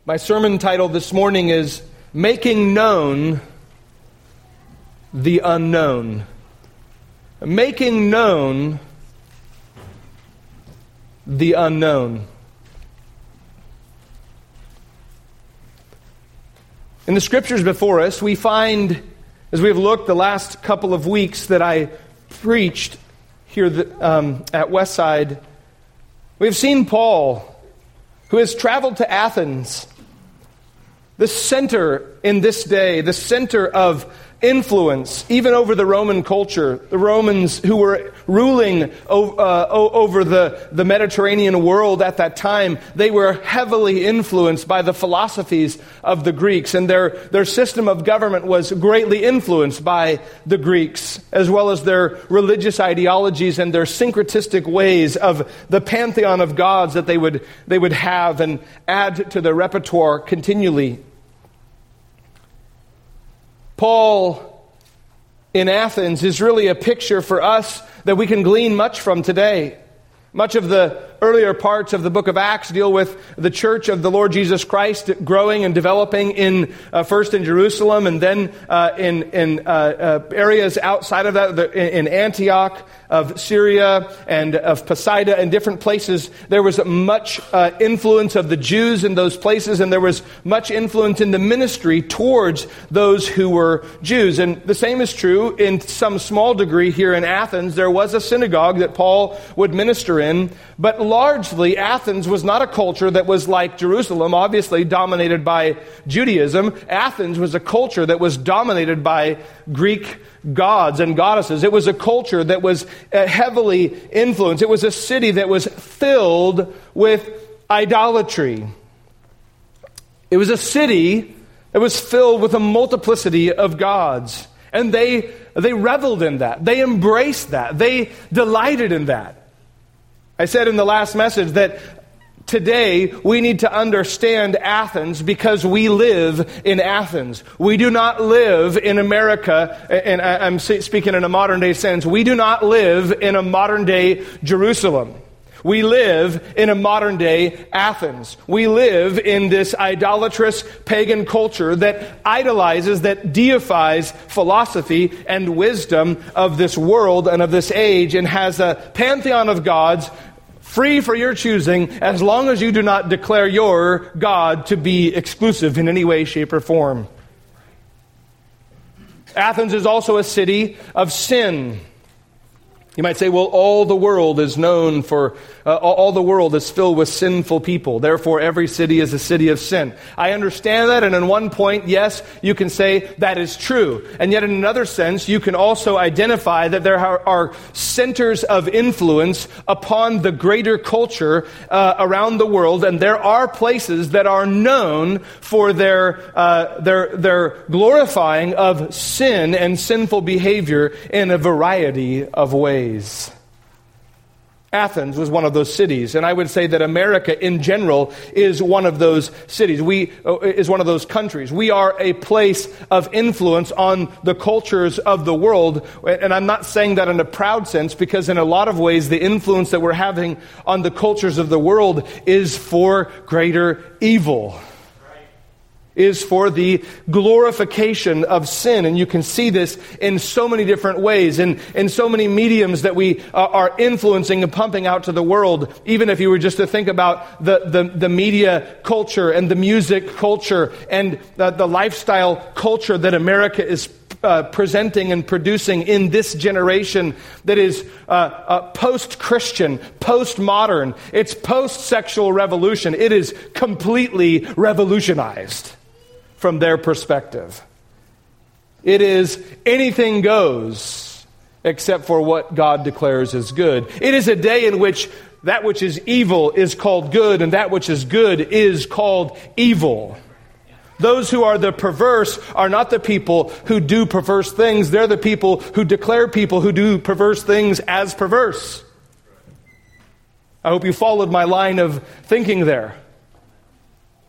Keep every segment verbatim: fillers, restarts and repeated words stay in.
My sermon title this morning is Making Known the Unknown. Making Known the Unknown. In the scriptures before us, we find, as we've looked the last couple of weeks that I preached here um, at Westside, we've seen Paul, who has traveled to Athens, the center in this day, the center of influence, even over the Roman culture. The Romans who were ruling o- uh, over the, the Mediterranean world at that time, they were heavily influenced by the philosophies of the Greeks, and their, their system of government was greatly influenced by the Greeks, as well as their religious ideologies and their syncretistic ways of the pantheon of gods that they would, they would have and add to their repertoire continually. Paul in Athens is really a picture for us that we can glean much from today. Much of the earlier parts of the book of Acts deal with the church of the Lord Jesus Christ growing and developing in uh, first in Jerusalem and then uh, in, in uh, uh, areas outside of that, the, in Antioch of Syria and of Pisidia and different places. There was much uh, influence of the Jews in those places, and there was much influence in the ministry towards those who were Jews. And the same is true in some small degree here in Athens. There was a synagogue that Paul would minister in, but largely Athens was not a culture that was like Jerusalem, obviously dominated by Judaism. Athens was a culture that was dominated by Greek gods and goddesses. It was a culture that was heavily influenced. It was a city that was filled with idolatry. It was a city that was filled with a multiplicity of gods. And they, they reveled in that. They embraced that. They delighted in that. I said in the last message that today we need to understand Athens because we live in Athens. We do not live in America, and I'm speaking in a modern day sense. We do not live in a modern day Jerusalem. We live in a modern day Athens. We live in this idolatrous pagan culture that idolizes, that deifies philosophy and wisdom of this world and of this age, and has a pantheon of gods free for your choosing, as long as you do not declare your God to be exclusive in any way, shape, or form. Athens is also a city of sin. You might say, well, all the world is known for, uh, all the world is filled with sinful people. Therefore, every city is a city of sin. I understand that, and in one point, yes, you can say that is true. And yet in another sense, you can also identify that there are, are centers of influence upon the greater culture uh, around the world, and there are places that are known for their, uh, their, their glorifying of sin and sinful behavior in a variety of ways. Athens was one of those cities, and I would say that America in general is one of those cities. We uh, is one of those countries. We are a place of influence on the cultures of the world, and I'm not saying that in a proud sense, because in a lot of ways the influence that we're having on the cultures of the world is for greater evil. Is for the glorification of sin. And you can see this in so many different ways, and in so many mediums that we uh, are influencing and pumping out to the world. Even if you were just to think about the, the, the media culture and the music culture and the, the lifestyle culture that America is Uh, presenting and producing in this generation that is uh, uh, post-Christian, post-modern. It's post-sexual revolution. It is completely revolutionized from their perspective. It is anything goes except for what God declares is good. It is a day in which that which is evil is called good, and that which is good is called evil. Those who are the perverse are not the people who do perverse things. They're the people who declare people who do perverse things as perverse. I hope you followed my line of thinking there.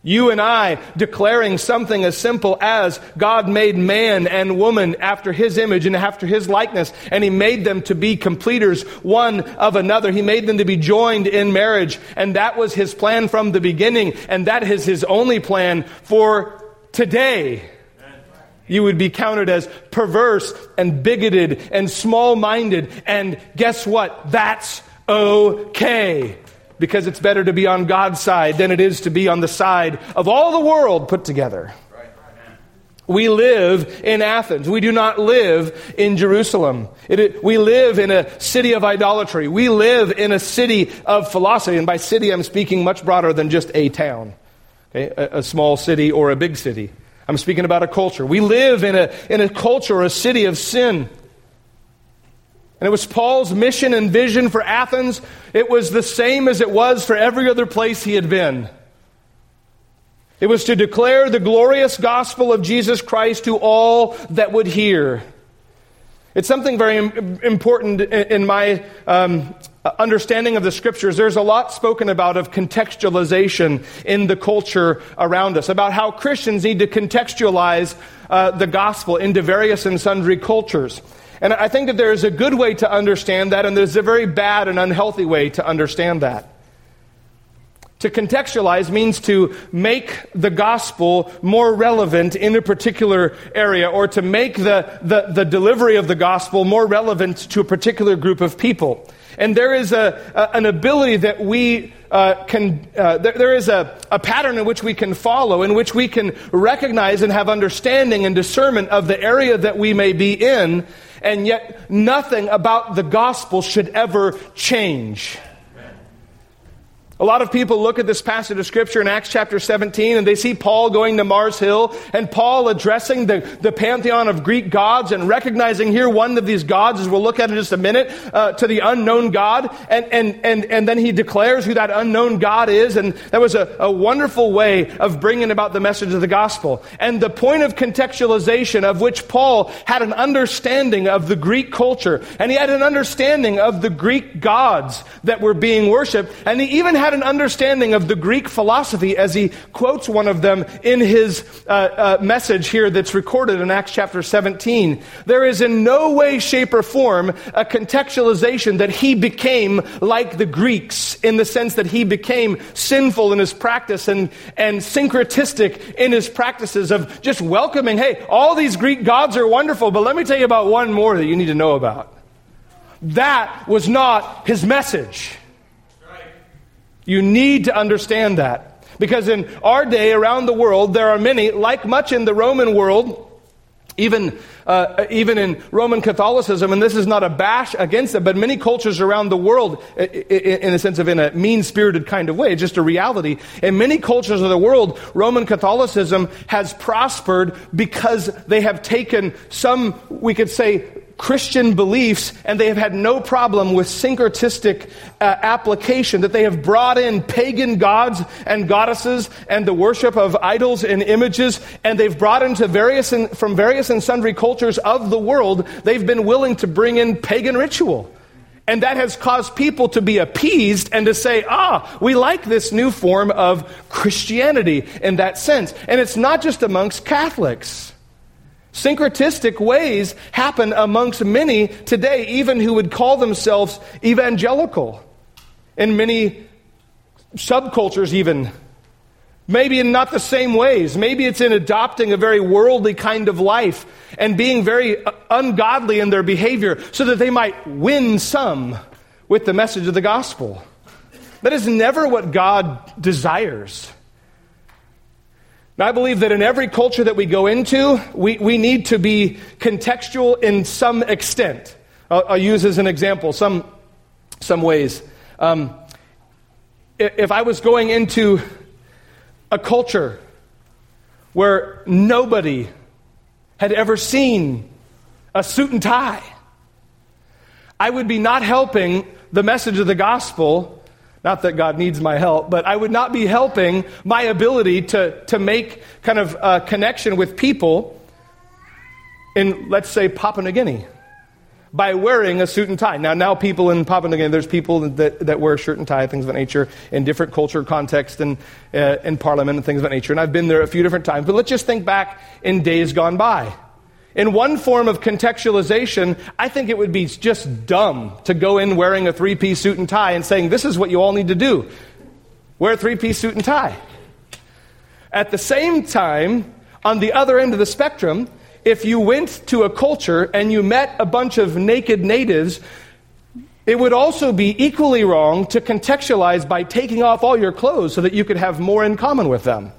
You and I declaring something as simple as God made man and woman after his image and after his likeness, and he made them to be completers one of another. He made them to be joined in marriage, and that was his plan from the beginning, and that is his only plan for today. You would be counted as perverse and bigoted and small-minded, and guess what? That's okay. Because it's better to be on God's side than it is to be on the side of all the world put together. Right. We live in Athens. We do not live in Jerusalem. It, we live in a city of idolatry. We live in a city of philosophy. And by city, I'm speaking much broader than just a town, okay? a, a small city or a big city. I'm speaking about a culture. We live in a, in a culture or a city of sin. And it was Paul's mission and vision for Athens. It was the same as it was for every other place he had been. It was to declare the glorious gospel of Jesus Christ to all that would hear. It's something very important in my um, understanding of the Scriptures. There's a lot spoken about of contextualization in the culture around us, about how Christians need to contextualize uh, the gospel into various and sundry cultures. And I think that there is a good way to understand that, and there's a very bad and unhealthy way to understand that. To contextualize means to make the gospel more relevant in a particular area, or to make the, the, the delivery of the gospel more relevant to a particular group of people. And there is a, a an ability that we uh, can, uh, there, there is a, a pattern in which we can follow, in which we can recognize and have understanding and discernment of the area that we may be in, and yet nothing about the gospel should ever change. A lot of people look at this passage of Scripture in Acts chapter seventeen, and they see Paul going to Mars Hill, and Paul addressing the, the pantheon of Greek gods, and recognizing here one of these gods, as we'll look at in just a minute, uh, to the unknown God. And, and, and, and then he declares who that unknown God is, and that was a, a wonderful way of bringing about the message of the gospel. And the point of contextualization, of which Paul had an understanding of the Greek culture, and he had an understanding of the Greek gods that were being worshipped, and he even had an understanding of the Greek philosophy, as he quotes one of them in his uh, uh, message here that's recorded in Acts chapter seventeen. There is in no way, shape, or form a contextualization that he became like the Greeks, in the sense that he became sinful in his practice and, and syncretistic in his practices of just welcoming, hey, all these Greek gods are wonderful, but let me tell you about one more that you need to know about. That was not his message. You need to understand that. Because in our day, around the world, there are many, like much in the Roman world, even uh, even in Roman Catholicism, and this is not a bash against it, but many cultures around the world, in a sense of in a mean-spirited kind of way, just a reality. In many cultures of the world, Roman Catholicism has prospered because they have taken some, we could say, Christian beliefs, and they have had no problem with syncretistic uh, application, that they have brought in pagan gods and goddesses and the worship of idols and images, and they've brought into various and, from various and sundry cultures of the world, they've been willing to bring in pagan ritual. And that has caused people to be appeased and to say, ah, we like this new form of Christianity in that sense. And it's not just amongst Catholics. Syncretistic ways happen amongst many today, even who would call themselves evangelical. In many subcultures even. Maybe in not the same ways. Maybe it's in adopting a very worldly kind of life and being very ungodly in their behavior so that they might win some with the message of the gospel. That is never what God desires. Now, I believe that in every culture that we go into, we, we need to be contextual in some extent. I'll, I'll use as an example some, some ways. Um, if I was going into a culture where nobody had ever seen a suit and tie, I would be not helping the message of the gospel. Not that God needs my help, but I would not be helping my ability to, to make kind of a connection with people in, let's say, Papua New Guinea. by wearing a suit and tie. Now, now people in Papua New Guinea, there's people that, that wear shirt and tie, things of that nature, in different culture contexts and uh, in parliament and things of that nature. And I've been there a few different times. But let's just think back in days gone by. In one form of contextualization, I think it would be just dumb to go in wearing a three-piece suit and tie and saying, this is what you all need to do. Wear a three-piece suit and tie. At the same time, on the other end of the spectrum, if you went to a culture and you met a bunch of naked natives, it would also be equally wrong to contextualize by taking off all your clothes so that you could have more in common with them.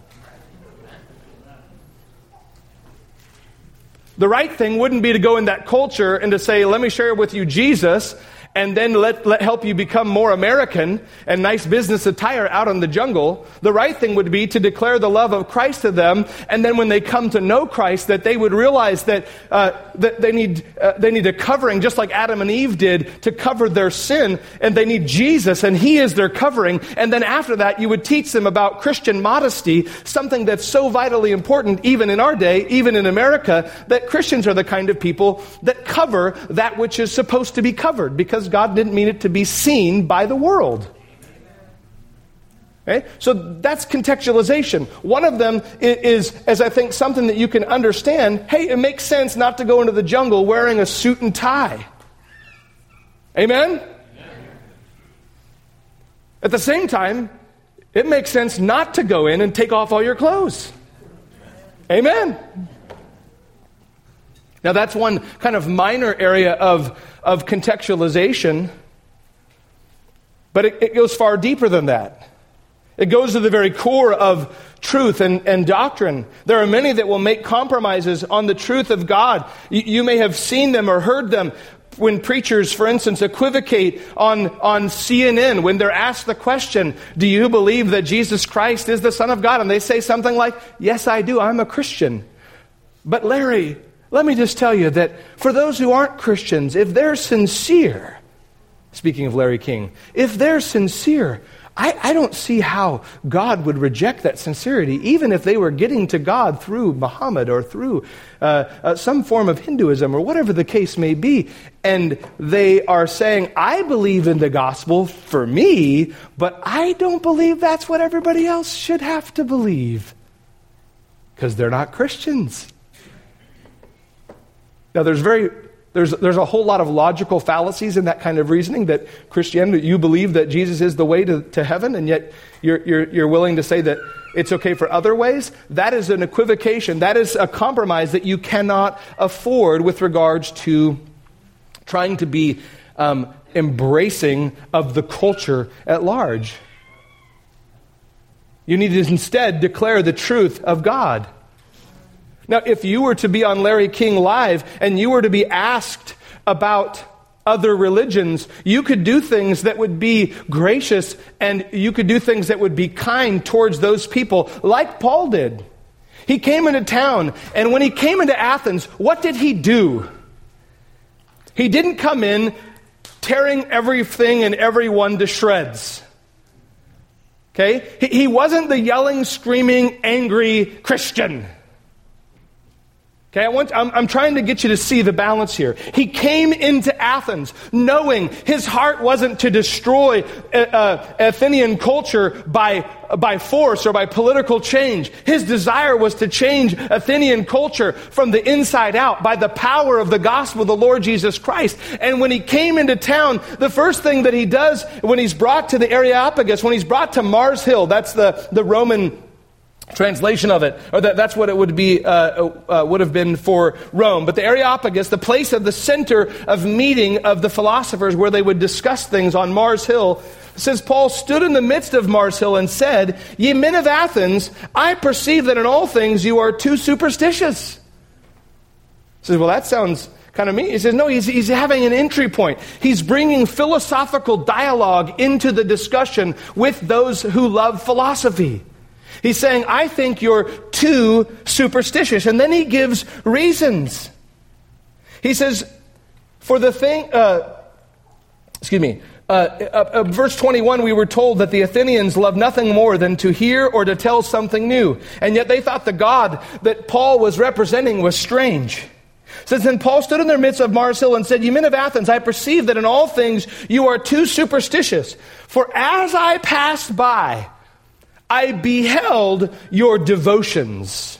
The right thing wouldn't be to go in that culture and to say, let me share with you Jesus, and then let, let help you become more American and nice business attire out in the jungle. The right thing would be to declare the love of Christ to them, and then when they come to know Christ, that they would realize that uh, that they need uh, they need a covering, just like Adam and Eve did, to cover their sin, and they need Jesus, and He is their covering. And then after that, you would teach them about Christian modesty, something that's so vitally important, even in our day, even in America, that Christians are the kind of people that cover that which is supposed to be covered, because God didn't mean it to be seen by the world. Okay? So that's contextualization. One of them is, as I think, something that you can understand. Hey, it makes sense not to go into the jungle wearing a suit and tie. Amen? At the same time, it makes sense not to go in and take off all your clothes. Amen? Now, that's one kind of minor area of, of contextualization, but it, it goes far deeper than that. It goes to the very core of truth and, and doctrine. There are many that will make compromises on the truth of God. You, you may have seen them or heard them when preachers, for instance, equivocate on, on C N N when they're asked the question, do you believe that Jesus Christ is the Son of God? And they say something like, yes, I do. I'm a Christian. But Larry, let me just tell you that for those who aren't Christians, if they're sincere, speaking of Larry King, if they're sincere, I, I don't see how God would reject that sincerity, even if they were getting to God through Muhammad or through uh, uh, some form of Hinduism or whatever the case may be. And they are saying, I believe in the gospel for me, but I don't believe that's what everybody else should have to believe, because they're not Christians. Now, there's very there's there's a whole lot of logical fallacies in that kind of reasoning, that Christianity, you believe that Jesus is the way to, to heaven, and yet you're, you're you're willing to say that it's okay for other ways. That is an equivocation. That is a compromise that you cannot afford with regards to trying to be um, embracing of the culture at large. You need to instead declare the truth of God. Now, if you were to be on Larry King Live and you were to be asked about other religions, you could do things that would be gracious, and you could do things that would be kind towards those people, like Paul did. He came into town, and when he came into Athens, what did he do? He didn't come in tearing everything and everyone to shreds. Okay? He, he wasn't the yelling, screaming, angry Christian. Okay, I want, I'm, I'm trying to get you to see the balance here. He came into Athens knowing his heart wasn't to destroy uh, uh, Athenian culture by, by force or by political change. His desire was to change Athenian culture from the inside out by the power of the gospel of the Lord Jesus Christ. And when he came into town, the first thing that he does when he's brought to the Areopagus, when he's brought to Mars Hill, that's the, the Roman translation of it, or that, that's what it would be, uh, uh, would have been for Rome. But the Areopagus, the place of the center of meeting of the philosophers where they would discuss things on Mars Hill, says Paul stood in the midst of Mars Hill and said, "Ye men of Athens, I perceive that in all things you are too superstitious." He says, well, that sounds kind of mean. He says, no, he's, he's having an entry point. He's bringing philosophical dialogue into the discussion with those who love philosophy. He's saying, I think you're too superstitious. And then he gives reasons. He says, for the thing, uh, excuse me, uh, uh, uh, verse twenty-one, we were told that the Athenians loved nothing more than to hear or to tell something new. And yet they thought the God that Paul was representing was strange. It says, then Paul stood in their midst of Mars Hill and said, "You men of Athens, I perceive that in all things you are too superstitious. For as I passed by, I beheld your devotions."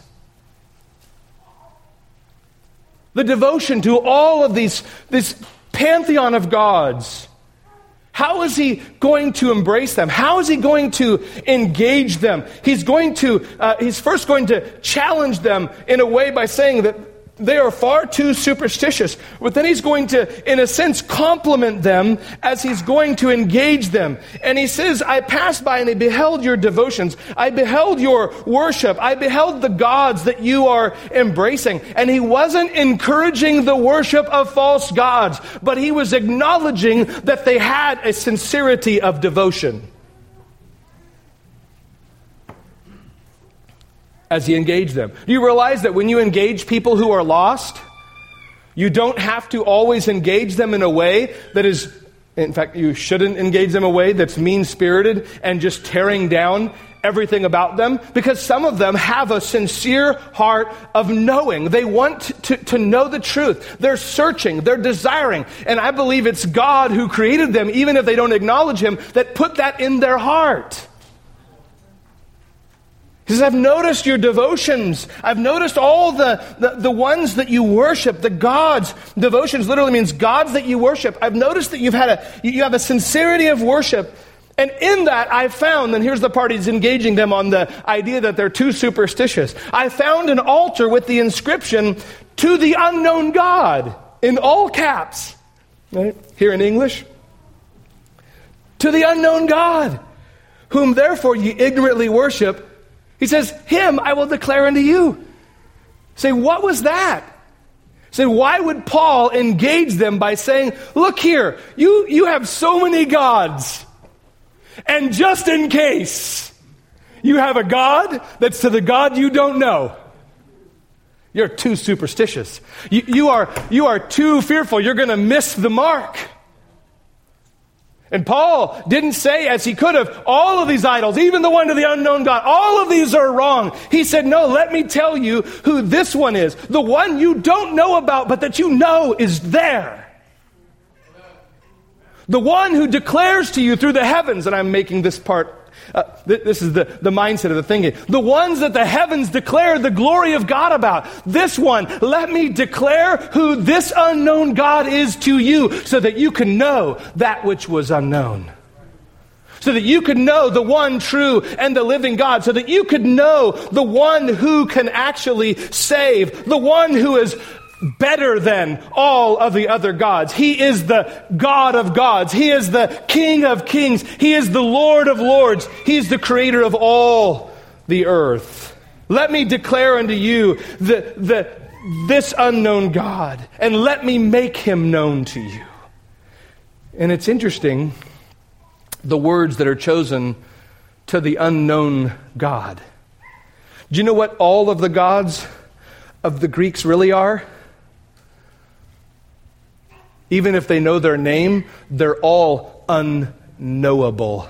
The devotion to all of these, this pantheon of gods. How is he going to embrace them? How is he going to engage them? He's going to, uh, he's first going to challenge them in a way by saying that they are far too superstitious. But then he's going to, in a sense, compliment them as he's going to engage them. And he says, "I passed by and I beheld your devotions. I beheld your worship. I beheld the gods that you are embracing." And he wasn't encouraging the worship of false gods, but he was acknowledging that they had a sincerity of devotion. As he engaged them. Do you realize that when you engage people who are lost, you don't have to always engage them in a way that is, in fact, you shouldn't engage them in a way that's mean-spirited and just tearing down everything about them, because some of them have a sincere heart of knowing. They want to, to know the truth. They're searching. They're desiring. And I believe it's God who created them, even if they don't acknowledge Him, that put that in their heart. He says, "I've noticed your devotions. I've noticed all the, the, the ones that you worship, the gods." Devotions literally means gods that you worship. I've noticed that you've had a, you have a sincerity of worship. And in that I found, and here's the part he's engaging them on the idea that they're too superstitious. "I found an altar with the inscription, 'To the unknown God,' in all caps." Right? Here in English. "To the unknown God, whom therefore ye ignorantly worship." He says, "Him I will declare unto you." Say, what was that? Say, why would Paul engage them by saying, "Look here, you, you have so many gods. And just in case you have a God that's to the God you don't know, you're too superstitious. You, you are, you are too fearful. You're going to miss the mark." And Paul didn't say, as he could have, all of these idols, even the one to the unknown God, all of these are wrong. He said, "No, let me tell you who this one is. The one you don't know about, but that you know is there. The one who declares to you through the heavens," and I'm making this part, uh, th- this is the, the mindset of the thing. "The ones that the heavens declare the glory of God about. This one, let me declare who this unknown God is to you, so that you can know that which was unknown. So that you could know the one true and the living God. So that you could know the one who can actually save. The one who is better than all of the other gods. He is the God of gods. He is the King of kings. He is the Lord of lords. He is the creator of all the earth. Let me declare unto you the, the, this unknown God, and let me make him known to you." And it's interesting, the words that are chosen, "to the unknown God." Do you know what all of the gods of the Greeks really are? Even if they know their name, they're all unknowable.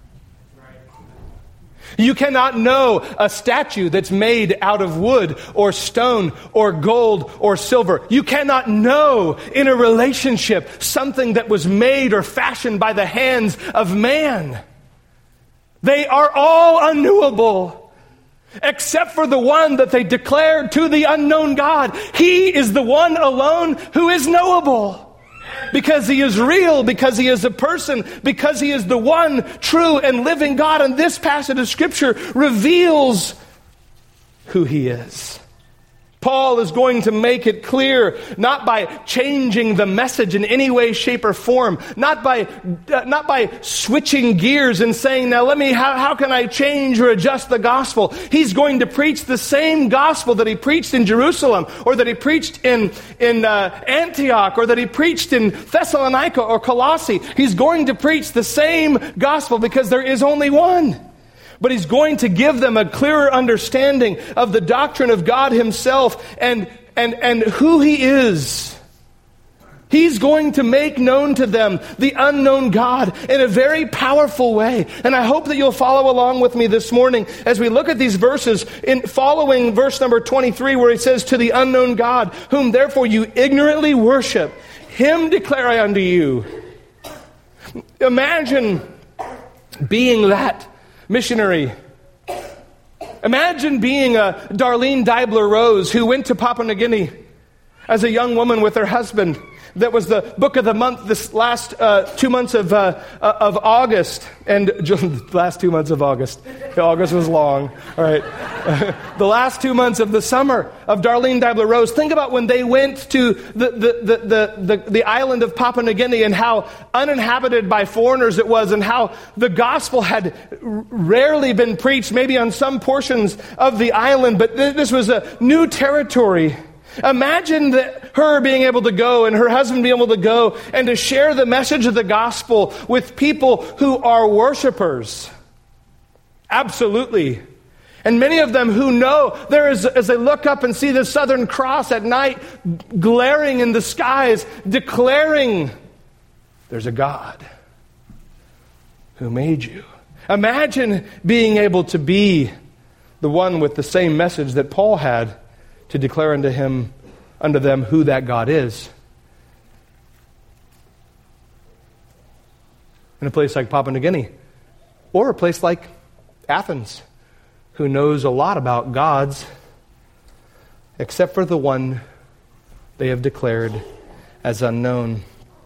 You cannot know a statue that's made out of wood or stone or gold or silver. You cannot know in a relationship something that was made or fashioned by the hands of man. They are all unknowable, except for the one that they declared to the unknown God. He is the one alone who is knowable. Because he is real, because he is a person, because he is the one true and living God. And this passage of Scripture reveals who he is. Paul is going to make it clear, not by changing the message in any way, shape, or form, not by uh, not by switching gears and saying, "Now let me, how, how can I change or adjust the gospel?" He's going to preach the same gospel that he preached in Jerusalem, or that he preached in, in uh, Antioch, or that he preached in Thessalonica or Colossae. He's going to preach the same gospel because there is only one. But he's going to give them a clearer understanding of the doctrine of God himself and, and, and who he is. He's going to make known to them the unknown God in a very powerful way. And I hope that you'll follow along with me this morning as we look at these verses, in following verse number twenty-three, where he says, to the unknown God, whom therefore you ignorantly worship, him declare I unto you. Imagine being that missionary. Imagine being a Darlene Deibler-Rose who went to Papua New Guinea as a young woman with her husband. That was the book of the month this last uh, two months of uh, uh, of August. And the last two months of August. August was long. All right. The last two months of the summer of Darlene Deibler-Rose. Think about when they went to the, the, the, the, the, the island of Papua New Guinea and how uninhabited by foreigners it was and how the gospel had rarely been preached, maybe on some portions of the island. But th- this was a new territory. Imagine that her being able to go and her husband being able to go and to share the message of the gospel with people who are worshipers. Absolutely. And many of them who know, there is, as they look up and see the Southern Cross at night glaring in the skies, declaring, there's a God who made you. Imagine being able to be the one with the same message that Paul had, to declare unto him, unto them, who that God is. In a place like Papua New Guinea, or a place like Athens, who knows a lot about gods, except for the one they have declared as unknown.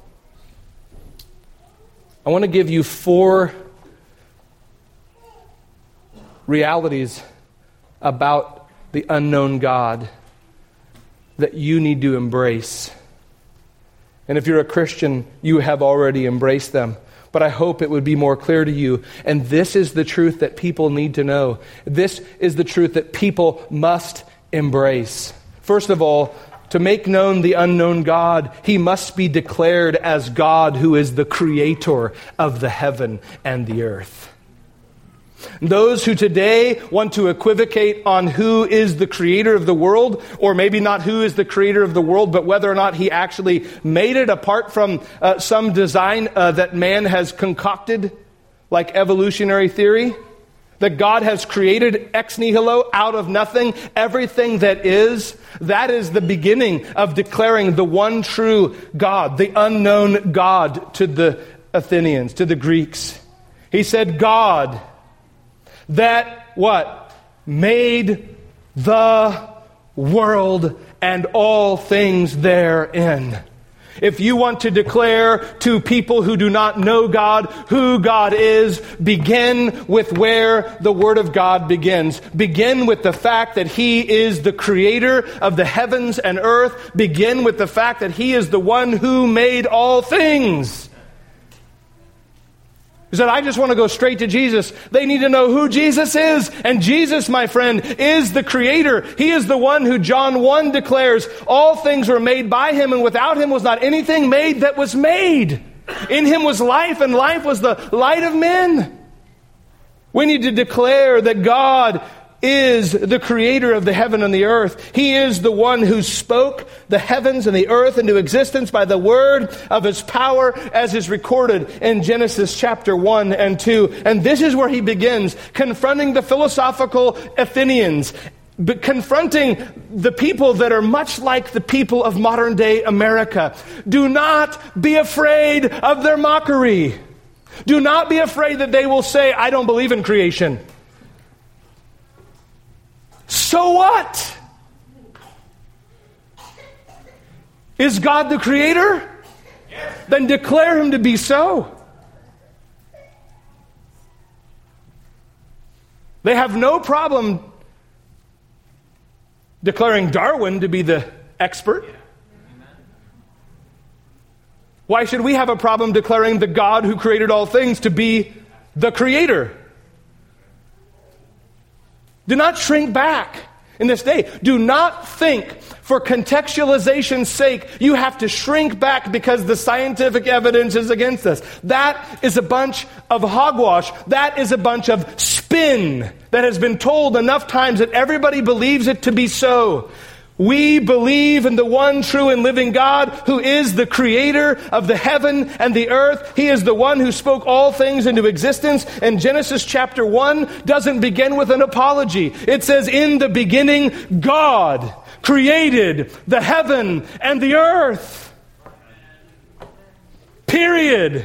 I want to give you four realities about the unknown God that you need to embrace. And if you're a Christian, you have already embraced them. But I hope it would be more clear to you. And this is the truth that people need to know. This is the truth that people must embrace. First of all, to make known the unknown God, he must be declared as God who is the creator of the heaven and the earth. Those who today want to equivocate on who is the creator of the world, or maybe not who is the creator of the world, but whether or not he actually made it apart from uh, some design uh, that man has concocted, like evolutionary theory, that God has created ex nihilo, out of nothing, everything that is. That is the beginning of declaring the one true God, the unknown God to the Athenians, to the Greeks. He said, God, that what? Made the world and all things therein. If you want to declare to people who do not know God who God is, begin with where the Word of God begins. Begin with the fact that He is the creator of the heavens and earth. Begin with the fact that He is the one who made all things. He said, I just want to go straight to Jesus. They need to know who Jesus is. And Jesus, my friend, is the creator. He is the one who John one declares, all things were made by Him, and without Him was not anything made that was made. In Him was life, and life was the light of men. We need to declare that God is the creator of the heaven and the earth. He is the one who spoke the heavens and the earth into existence by the word of His power, as is recorded in Genesis chapter one and two. And this is where he begins, confronting the philosophical Athenians, but confronting the people that are much like the people of modern day America. Do not be afraid of their mockery. Do not be afraid that they will say, I don't believe in creation. So what? Is God the creator? Yes. Then declare Him to be so. They have no problem declaring Darwin to be the expert. Why should we have a problem declaring the God who created all things to be the creator? Do not shrink back in this day. Do not think for contextualization's sake you have to shrink back because the scientific evidence is against us. That is a bunch of hogwash. That is a bunch of spin that has been told enough times that everybody believes it to be so. We believe in the one true and living God who is the creator of the heaven and the earth. He is the one who spoke all things into existence. And Genesis chapter one doesn't begin with an apology. It says, in the beginning, God created the heaven and the earth. Period.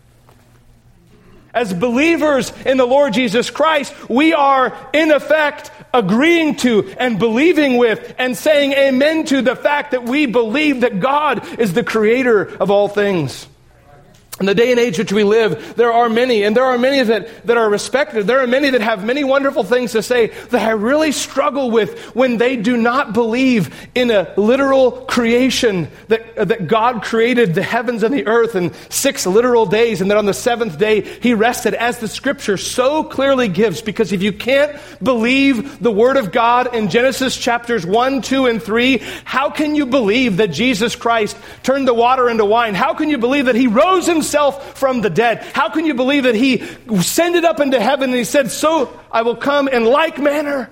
As believers in the Lord Jesus Christ, we are in effect agreeing to and believing with and saying amen to the fact that we believe that God is the creator of all things. In the day and age which we live, there are many, and there are many that, that are respected. There are many that have many wonderful things to say that I really struggle with when they do not believe in a literal creation, that, that God created the heavens and the earth in six literal days, and that on the seventh day He rested, as the Scripture so clearly gives. Because if you can't believe the Word of God in Genesis chapters one, two, and three, how can you believe that Jesus Christ turned the water into wine? How can you believe that He rose Himself from the dead? How can you believe that He ascended up into heaven and He said, so I will come in like manner?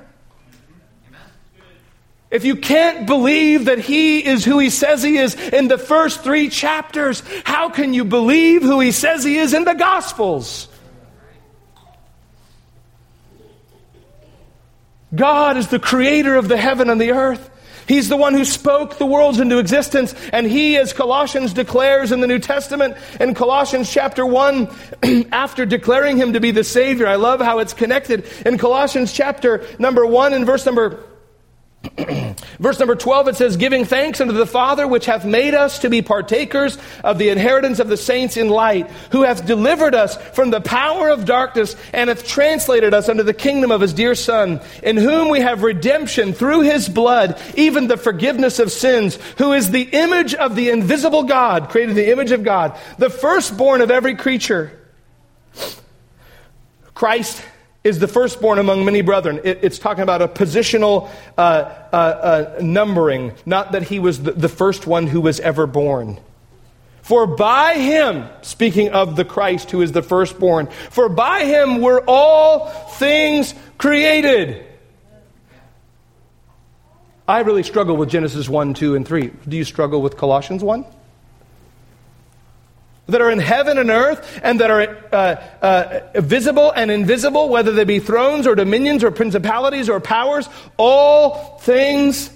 If you can't believe that He is who He says He is in the first three chapters, how can you believe who He says He is in the Gospels? God is the creator of the heaven and the earth. He's the one who spoke the worlds into existence. And He, as Colossians declares in the New Testament, in Colossians chapter one, after declaring Him to be the Savior, I love how it's connected. In Colossians chapter number one and verse number Verse number twelve, it says, giving thanks unto the Father, which hath made us to be partakers of the inheritance of the saints in light, who hath delivered us from the power of darkness, and hath translated us unto the kingdom of His dear Son, in whom we have redemption through His blood, even the forgiveness of sins, who is the image of the invisible God, created in the image of God, the firstborn of every creature. Christ is the firstborn among many brethren. It, it's talking about a positional uh, uh, uh, numbering, not that He was the, the first one who was ever born. For by Him, speaking of the Christ who is the firstborn, for by Him were all things created. I really struggle with Genesis one, two, and three. Do you struggle with Colossians one? That are in heaven and earth, and that are uh, uh, visible and invisible, whether they be thrones or dominions or principalities or powers, all things,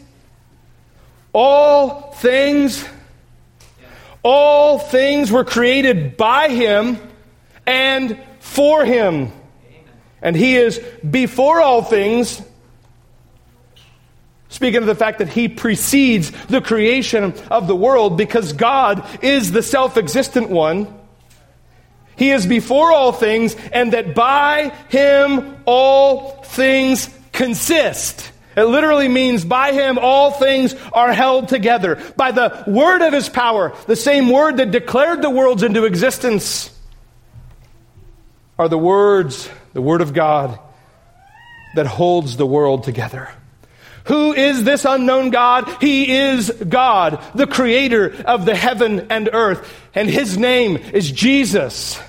all things, all things were created by Him and for Him. And He is before all things, speaking of the fact that He precedes the creation of the world, because God is the self-existent one. He is before all things, and that by Him all things consist. It literally means by Him all things are held together. By the word of His power, the same word that declared the worlds into existence, are the words, the Word of God, that holds the world together. Who is this unknown God? He is God, the creator of the heaven and earth. And His name is Jesus.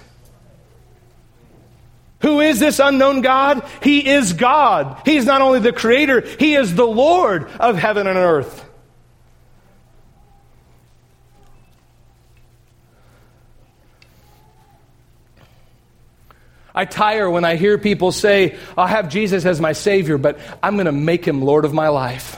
Who is this unknown God? He is God. He is not only the creator, He is the Lord of heaven and earth. I tire when I hear people say, I'll have Jesus as my Savior, but I'm going to make Him Lord of my life.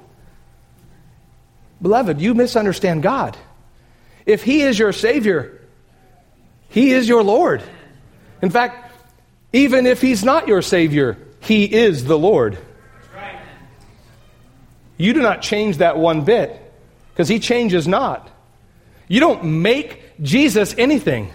Beloved, you misunderstand God. If He is your Savior, He is your Lord. In fact, even if He's not your Savior, He is the Lord. You do not change that one bit, because He changes not. You don't make Jesus anything.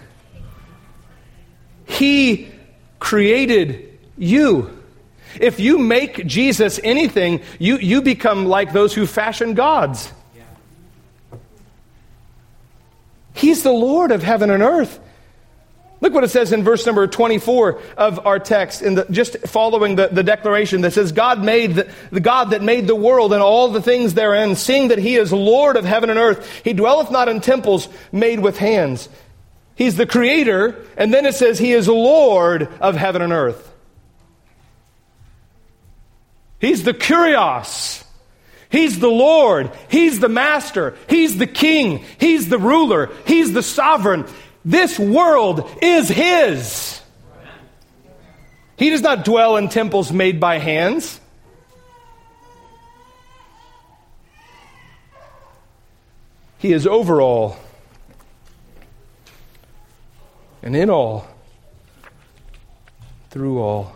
He created you. If you make Jesus anything, you, you become like those who fashion gods. He's the Lord of heaven and earth. Look what it says in verse number twenty-four of our text, in the, just following the, the declaration that says, God made the, the God that made the world and all the things therein, seeing that He is Lord of heaven and earth. He dwelleth not in temples made with hands. He's the creator, and then it says He is Lord of heaven and earth. He's the Kyrios. He's the Lord. He's the master. He's the king. He's the ruler. He's the sovereign. This world is his. He does not dwell in temples made by hands. He is over all and in all, through all.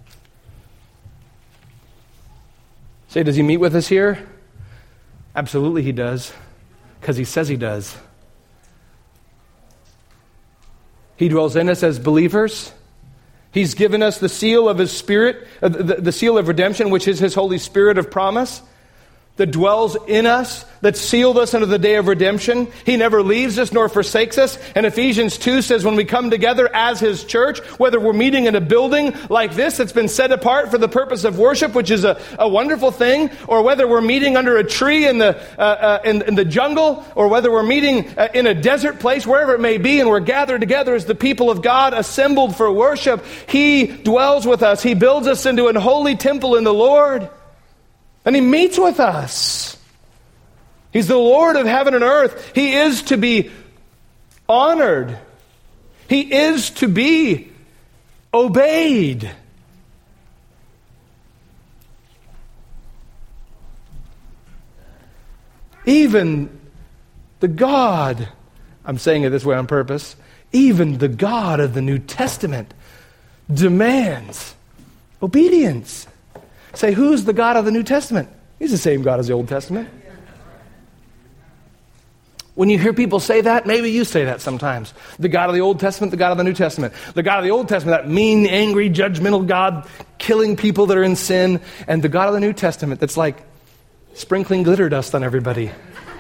Say, does he meet with us here? Absolutely he does, because he says he does. He dwells in us as believers. He's given us the seal of his Spirit, uh, the, the seal of redemption, which is his Holy Spirit of promise, that dwells in us, that sealed us unto the day of redemption. He never leaves us nor forsakes us. And Ephesians two says when we come together as his church, whether we're meeting in a building like this that's been set apart for the purpose of worship, which is a, a wonderful thing, or whether we're meeting under a tree in the uh, uh, in, in the jungle, or whether we're meeting uh, in a desert place, wherever it may be, and we're gathered together as the people of God assembled for worship, he dwells with us. He builds us into an holy temple in the Lord. And he meets with us. He's the Lord of heaven and earth. He is to be honored. He is to be obeyed. Even the God, I'm saying it this way on purpose, even the God of the New Testament demands obedience. Say, who's the God of the New Testament? He's the same God as the Old Testament. When you hear people say that, maybe you say that sometimes. The God of the Old Testament, the God of the New Testament. The God of the Old Testament, that mean, angry, judgmental God killing people that are in sin. And the God of the New Testament that's like sprinkling glitter dust on everybody.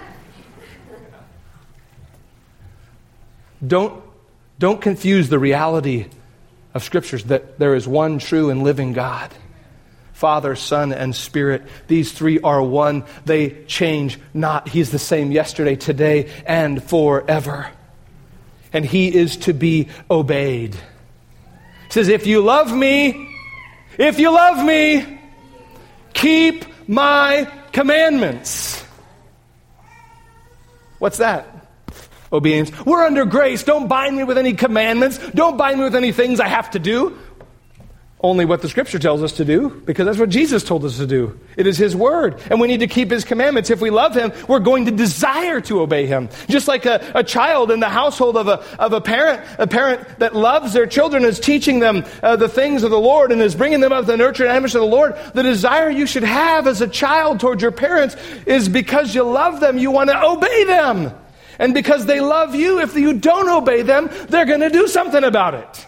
Don't, don't confuse the reality of Scriptures that there is one true and living God. Father, Son, and Spirit. These three are one. They change not. He's the same yesterday, today, and forever. And he is to be obeyed. He says, if you love me, if you love me, keep my commandments. What's that? Obedience. We're under grace. Don't bind me with any commandments. Don't bind me with any things I have to do. Only what the Scripture tells us to do, because that's what Jesus told us to do. It is his word, and we need to keep his commandments. If we love him, we're going to desire to obey him. Just like a, a child in the household of a, of a parent, a parent that loves their children is teaching them uh, the things of the Lord and is bringing them up to the nurture and image of the Lord. The desire you should have as a child towards your parents is because you love them, you want to obey them. And because they love you, if you don't obey them, they're going to do something about it.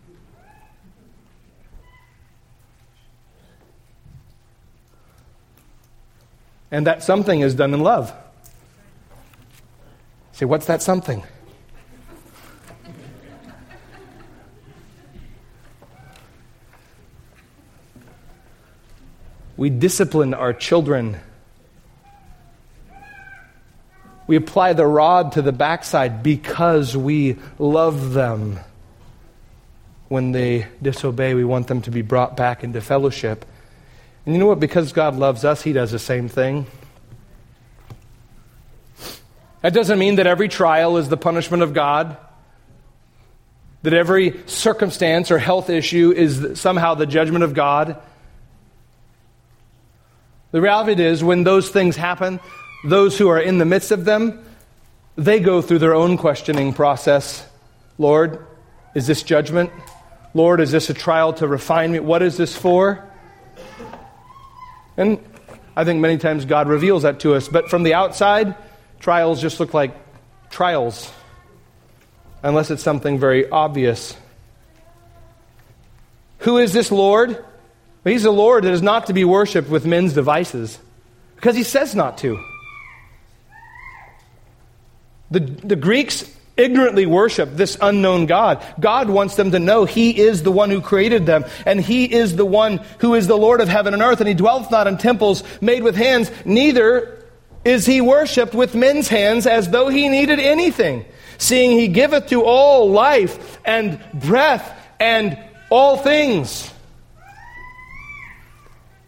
And that something is done in love. Say, what's that something? We discipline our children. We apply the rod to the backside because we love them. When they disobey, we want them to be brought back into fellowship. And you know what? Because God loves us, he does the same thing. That doesn't mean that every trial is the punishment of God, that every circumstance or health issue is somehow the judgment of God. The reality is, when those things happen, those who are in the midst of them, they go through their own questioning process. Lord, is this judgment? Lord, is this a trial to refine me? What is this for? And I think many times God reveals that to us. But from the outside, trials just look like trials. Unless it's something very obvious. Who is this Lord? Well, he's a Lord that is not to be worshipped with men's devices. Because he says not to. The, the Greeks ignorantly worship this unknown God. God wants them to know he is the one who created them, and he is the one who is the Lord of heaven and earth, and he dwelleth not in temples made with hands, neither is he worshipped with men's hands as though he needed anything, seeing he giveth to all life and breath and all things.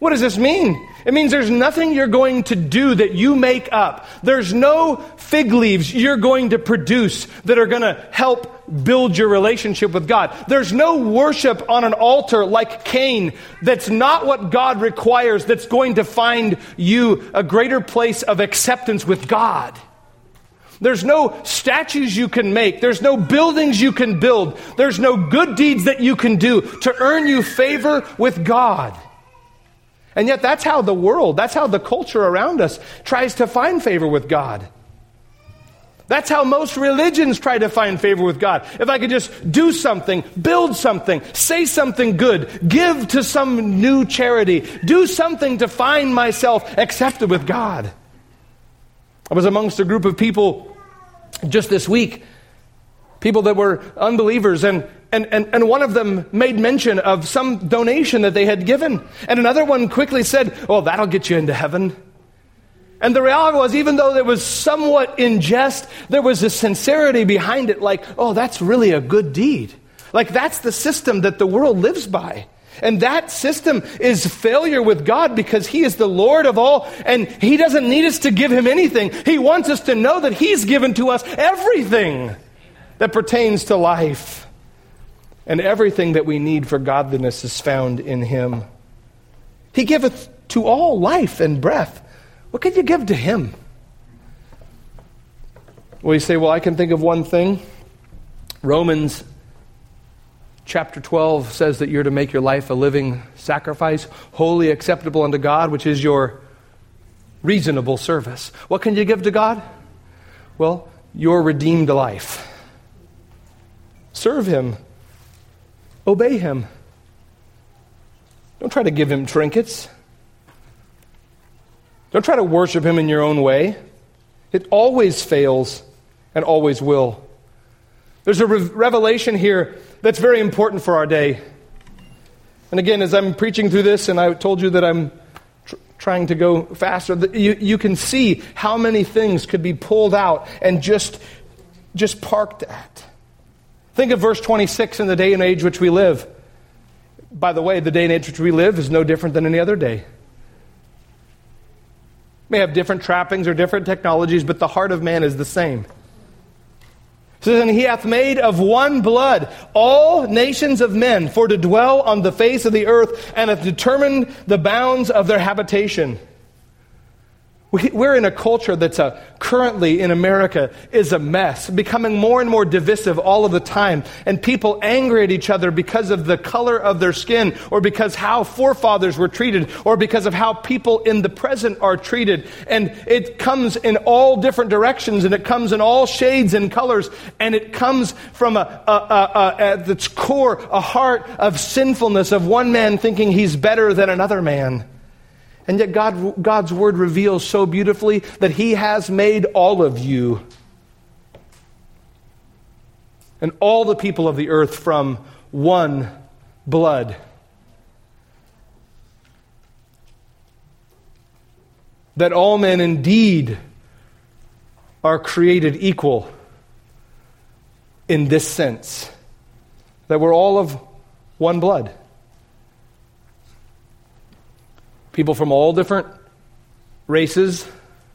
What does this mean? It means there's nothing you're going to do that you make up. There's no fig leaves you're going to produce that are going to help build your relationship with God. There's no worship on an altar like Cain that's not what God requires that's going to find you a greater place of acceptance with God. There's no statues you can make. There's no buildings you can build. There's no good deeds that you can do to earn you favor with God. And yet that's how the world, that's how the culture around us tries to find favor with God. That's how most religions try to find favor with God. If I could just do something, build something, say something good, give to some new charity, do something to find myself accepted with God. I was amongst a group of people just this week, people that were unbelievers, and And, and, and one of them made mention of some donation that they had given. And another one quickly said, oh, that'll get you into heaven. And the reality was, even though there was somewhat in jest, there was a sincerity behind it, like, oh, that's really a good deed. Like, that's the system that the world lives by. And that system is failure with God because He is the Lord of all, and He doesn't need us to give Him anything. He wants us to know that He's given to us everything that pertains to life. And everything that we need for godliness is found in Him. He giveth to all life and breath. What can you give to Him? Well, you say, well, I can think of one thing. Romans chapter twelve says that you're to make your life a living sacrifice, wholly acceptable unto God, which is your reasonable service. What can you give to God? Well, your redeemed life. Serve Him. Obey Him. Don't try to give Him trinkets. Don't try to worship Him in your own way. It always fails and always will. There's a re- revelation here that's very important for our day. And again, as I'm preaching through this, and I told you that I'm tr- trying to go faster, you, you can see how many things could be pulled out and just, just parked at. Think of verse twenty-six in the day and age which we live. By the way, the day and age which we live is no different than any other day. May have different trappings or different technologies, but the heart of man is the same. It says, and He hath made of one blood all nations of men for to dwell on the face of the earth, and hath determined the bounds of their habitation. We're in a culture that's a, currently in America is a mess, becoming more and more divisive all of the time. And people angry at each other because of the color of their skin, or because how forefathers were treated, or because of how people in the present are treated. And it comes in all different directions, and it comes in all shades and colors. And it comes from a, a, a, a at its core, a heart of sinfulness, of one man thinking he's better than another man. And yet God, God's Word reveals so beautifully that He has made all of you and all the people of the earth from one blood. That all men indeed are created equal in this sense. That we're all of one blood. People from all different races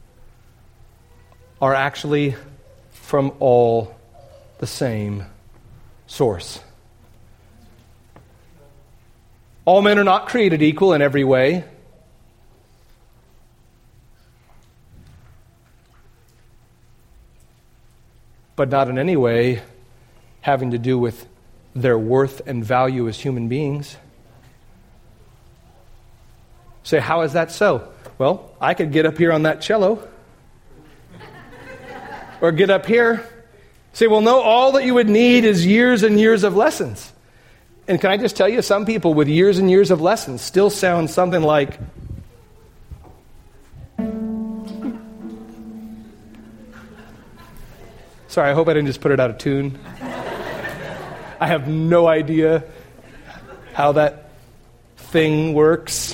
are actually from all the same source. All men are not created equal in every way. But not in any way having to do with their worth and value as human beings. Say, how is that so? Well, I could get up here on that cello. Or get up here. Say, well, no, all that you would need is years and years of lessons. And can I just tell you, some people with years and years of lessons still sound something like... Sorry, I hope I didn't just put it out of tune. I have no idea how that thing works.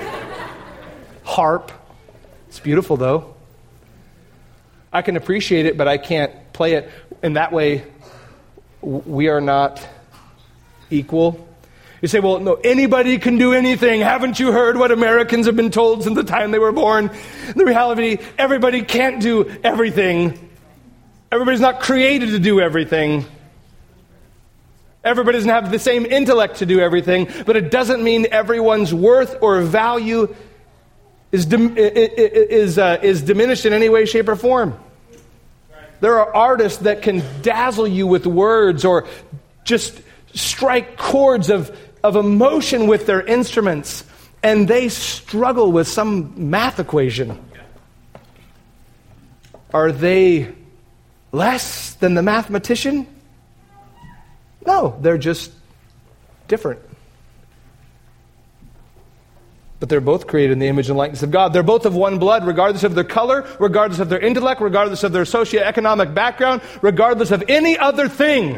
Harp. It's beautiful, though. I can appreciate it, but I can't play it. In that way, we are not equal. You say, well, no, anybody can do anything. Haven't you heard what Americans have been told since the time they were born? The reality, everybody can't do everything. Everybody's not created to do everything. Everybody doesn't have the same intellect to do everything, but it doesn't mean everyone's worth or value is dim- is uh, is diminished in any way, shape, or form. There are artists that can dazzle you with words or just strike chords of, of emotion with their instruments, and they struggle with some math equation. Are they less than the mathematician? No, they're just different. But they're both created in the image and likeness of God. They're both of one blood, regardless of their color, regardless of their intellect, regardless of their socioeconomic background, regardless of any other thing.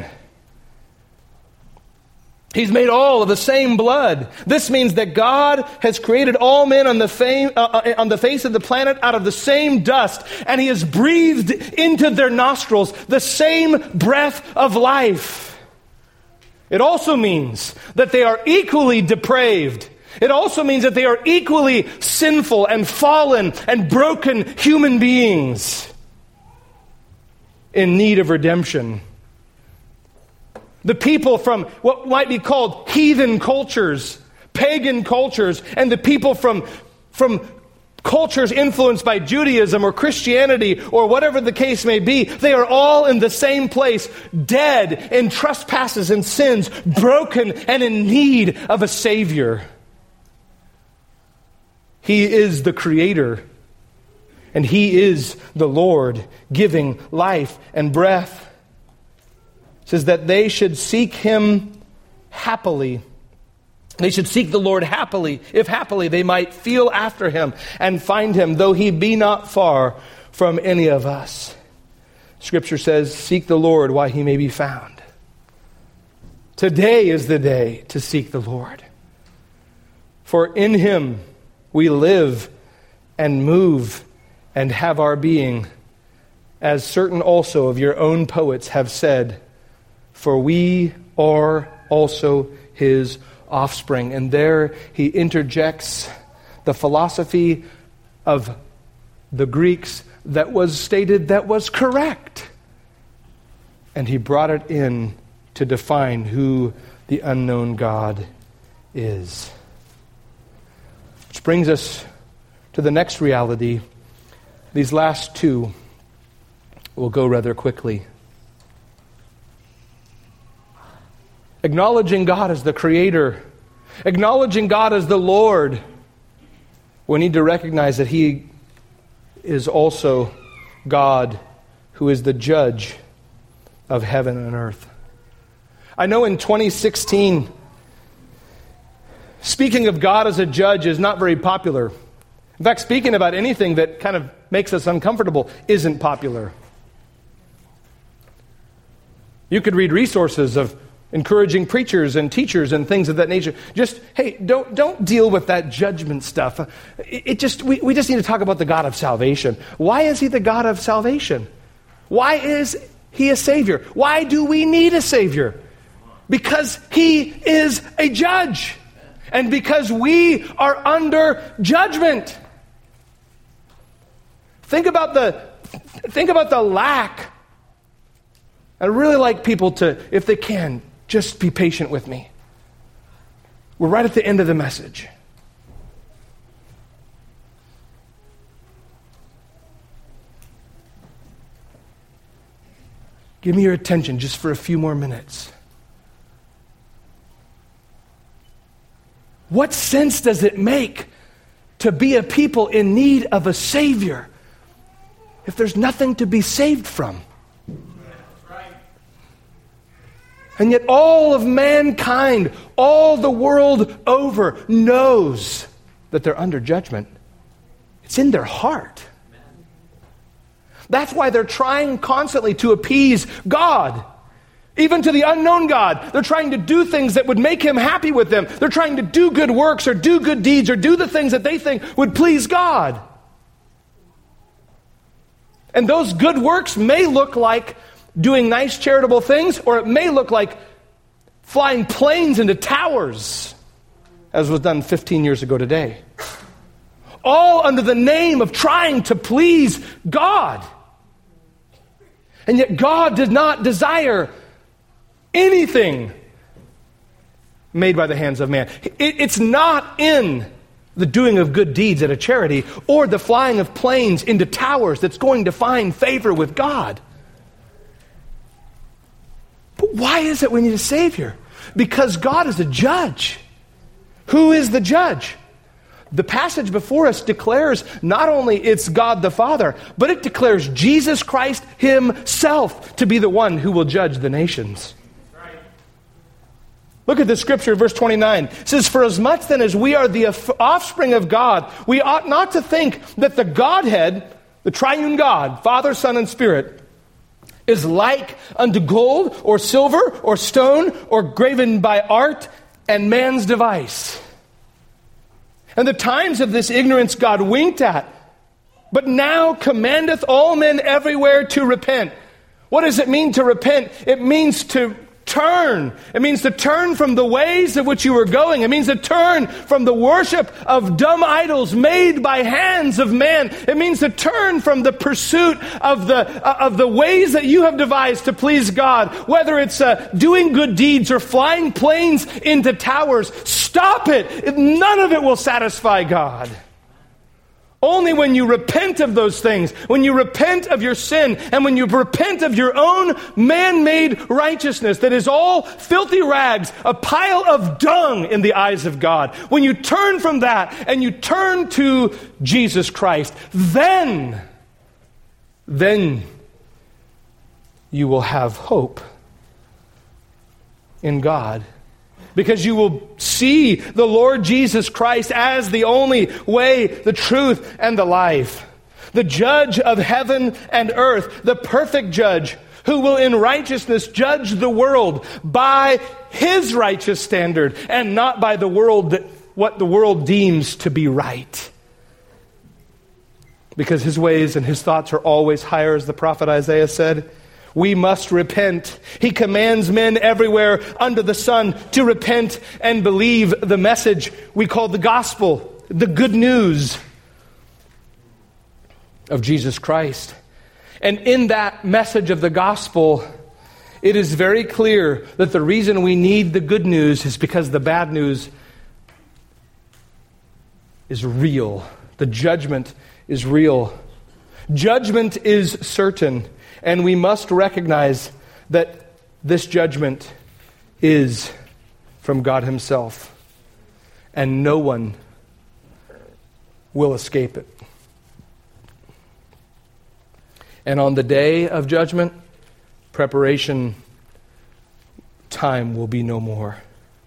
He's made all of the same blood. This means that God has created all men on the, fame, uh, on the face of the planet out of the same dust, and He has breathed into their nostrils the same breath of life. It also means that they are equally depraved. It also means that they are equally sinful and fallen and broken human beings in need of redemption. The people from what might be called heathen cultures, pagan cultures, and the people from, from cultures influenced by Judaism or Christianity or whatever the case may be, they are all in the same place, dead in trespasses and sins, broken and in need of a Savior. He is the Creator, and He is the Lord, giving life and breath. It says that they should seek Him happily. They should seek the Lord happily, if happily they might feel after Him and find Him, though He be not far from any of us. Scripture says, seek the Lord while He may be found. Today is the day to seek the Lord. For in Him we live and move and have our being, as certain also of your own poets have said, for we are also His offspring. And there he interjects the philosophy of the Greeks that was stated that was correct. And he brought it in to define who the unknown God is. Which brings us to the next reality. These last two will go rather quickly. Acknowledging God as the Creator, acknowledging God as the Lord, we need to recognize that He is also God who is the judge of heaven and earth. I know in twenty sixteen, speaking of God as a judge is not very popular. In fact, speaking about anything that kind of makes us uncomfortable isn't popular. You could read resources of encouraging preachers and teachers and things of that nature. Just, hey, don't don't deal with that judgment stuff. It, it just we, we just need to talk about the God of salvation. Why is He the God of salvation? Why is He a Savior? Why do we need a Savior? Because He is a judge. And because we are under judgment. Think about the think about the lack. I'd really like people to, if they can, just be patient with me. We're right at the end of the message. Give me your attention just for a few more minutes. What sense does it make to be a people in need of a Savior if there's nothing to be saved from? And yet all of mankind, all the world over, knows that they're under judgment. It's in their heart. That's why they're trying constantly to appease God. Even to the unknown God. They're trying to do things that would make Him happy with them. They're trying to do good works or do good deeds or do the things that they think would please God. And those good works may look like doing nice charitable things, or it may look like flying planes into towers, as was done fifteen years ago today. All under the name of trying to please God. And yet God did not desire anything made by the hands of man. It, it's not in the doing of good deeds at a charity or the flying of planes into towers that's going to find favor with God. But why is it we need a Savior? Because God is a judge. Who is the judge? The passage before us declares not only it's God the Father, but it declares Jesus Christ himself to be the one who will judge the nations. Right. Look at the scripture, verse twenty-nine. It says, "For as much then as we are the offspring of God, we ought not to think that the Godhead, the triune God, Father, Son, and Spirit, is like unto gold or silver or stone or graven by art and man's device. And the times of this ignorance God winked at, but now commandeth all men everywhere to repent." What does it mean to repent? It means to turn. It means to turn from the ways of which you were going. It means to turn from the worship of dumb idols made by hands of man. It means to turn from the pursuit of the uh, of the ways that you have devised to please God, whether it's uh, doing good deeds or flying planes into towers. Stop it. None of it will satisfy God. Only when you repent of those things, when you repent of your sin, and when you repent of your own man-made righteousness that is all filthy rags, a pile of dung in the eyes of God, when you turn from that and you turn to Jesus Christ, then, then you will have hope in God. Because you will see the Lord Jesus Christ as the only way, the truth, and the life. The judge of heaven and earth, the perfect judge, who will in righteousness judge the world by his righteous standard and not by the world, that, what the world deems to be right. Because his ways and his thoughts are always higher, as the prophet Isaiah said. We must repent. He commands men everywhere under the sun to repent and believe the message we call the gospel, the good news of Jesus Christ. And in that message of the gospel, it is very clear that the reason we need the good news is because the bad news is real. The judgment is real. Judgment is certain. And we must recognize that this judgment is from God himself. And no one will escape it. And on the day of judgment, preparation time will be no more.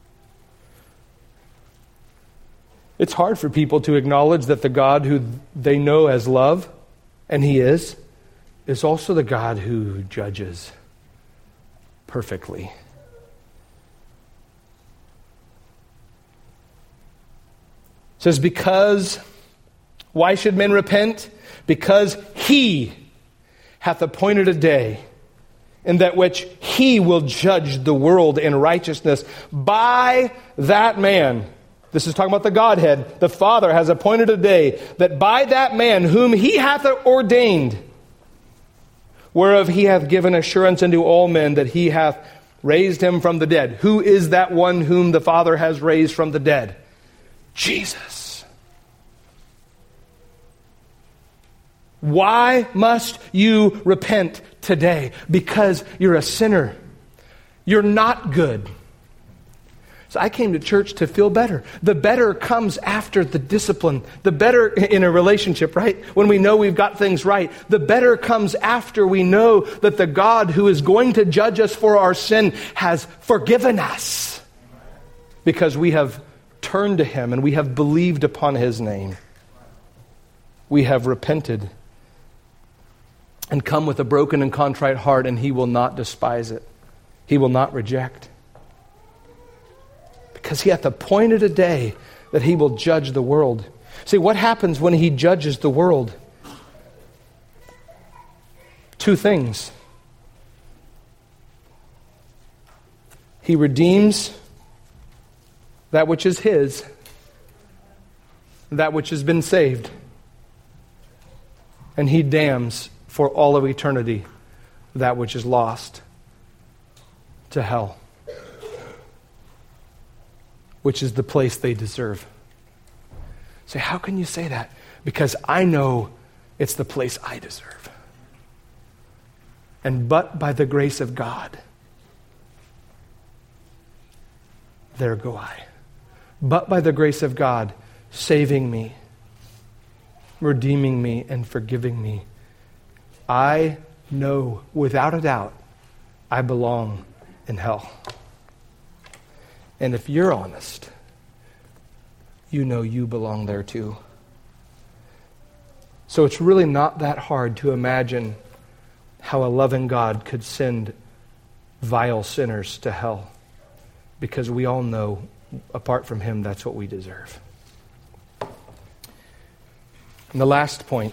It's hard for people to acknowledge that the God who they know as love, and he is, is also the God who judges perfectly. It says, because, why should men repent? Because he hath appointed a day in that which he will judge the world in righteousness by that man. This is talking about the Godhead. The Father has appointed a day that by that man whom he hath ordained, whereof he hath given assurance unto all men that he hath raised him from the dead. Who is that one whom the Father has raised from the dead? Jesus. Why must you repent today? Because you're a sinner. You're not good. So I came to church to feel better. The better comes after the discipline. The better in a relationship, right? When we know we've got things right. The better comes after we know that the God who is going to judge us for our sin has forgiven us. Because we have turned to him and we have believed upon his name. We have repented and come with a broken and contrite heart, and he will not despise it. He will not reject. Because he hath appointed a day that he will judge the world. See, what happens when he judges the world? Two things. He redeems that which is his, that which has been saved. And he damns for all of eternity that which is lost to hell, which is the place they deserve. Say, how can you say that? Because I know it's the place I deserve. And but by the grace of God, there go I. But by the grace of God, saving me, redeeming me, and forgiving me, I know without a doubt I belong in hell. And if you're honest, you know you belong there too. So it's really not that hard to imagine how a loving God could send vile sinners to hell, because we all know, apart from him, that's what we deserve. And the last point,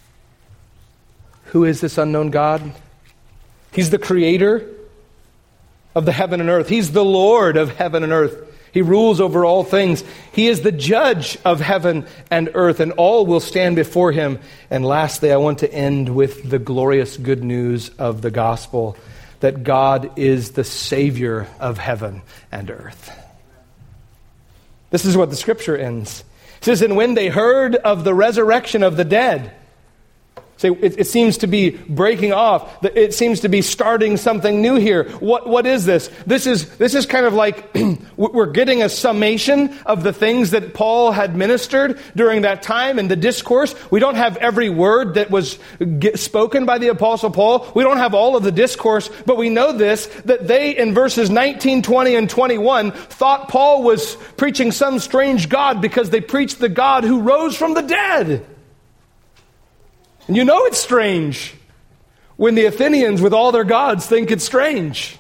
who is this unknown God? He's the creator of the heaven and earth. He's the Lord of heaven and earth. He rules over all things. He is the judge of heaven and earth, and all will stand before him. And lastly, I want to end with the glorious good news of the gospel, that God is the Savior of heaven and earth. This is what the scripture ends. It says, and when they heard of the resurrection of the dead. So it, it seems to be breaking off. It seems to be starting something new here. What what is this? This is this is kind of like we're getting a summation of the things that Paul had ministered during that time in the discourse. We don't have every word that was get, spoken by the Apostle Paul. We don't have all of the discourse, but we know this, that they in verses nineteen, twenty, and twenty-one thought Paul was preaching some strange God because they preached the God who rose from the dead. And you know it's strange when the Athenians with all their gods think it's strange.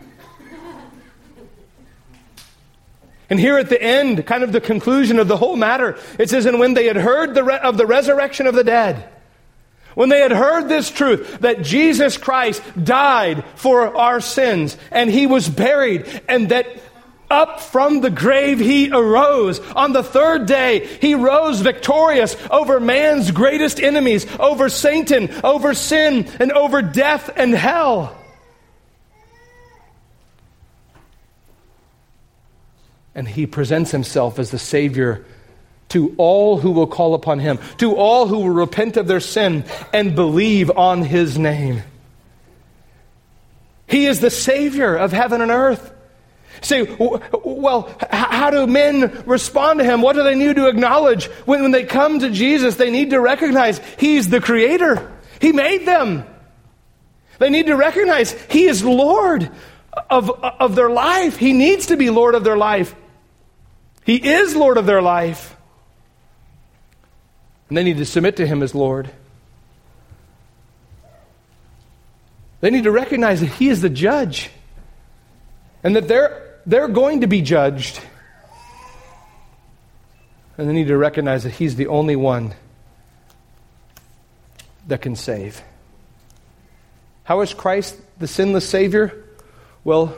And here at the end, kind of the conclusion of the whole matter, it says, and when they had heard the re- of the resurrection of the dead, when they had heard this truth, that Jesus Christ died for our sins, and he was buried, and that up from the grave he arose. On the third day, he rose victorious over man's greatest enemies, over Satan, over sin, and over death and hell. And he presents himself as the Savior to all who will call upon him, to all who will repent of their sin and believe on his name. He is the Savior of heaven and earth. Say, well, how do men respond to him? What do they need to acknowledge? When, when they come to Jesus, they need to recognize he's the Creator. He made them. They need to recognize he is Lord of, of their life. He needs to be Lord of their life. He is Lord of their life. And they need to submit to him as Lord. They need to recognize that he is the judge, and that they're they're going to be judged. And they need to recognize that he's the only one that can save. How is Christ the sinless Savior? Well,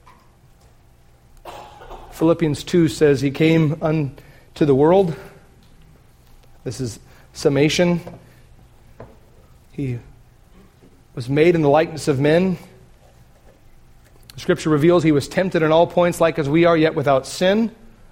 Philippians two says he came unto the world. This is summation. He was made in the likeness of men. The Scripture reveals he was tempted in all points like as we are, yet without sin.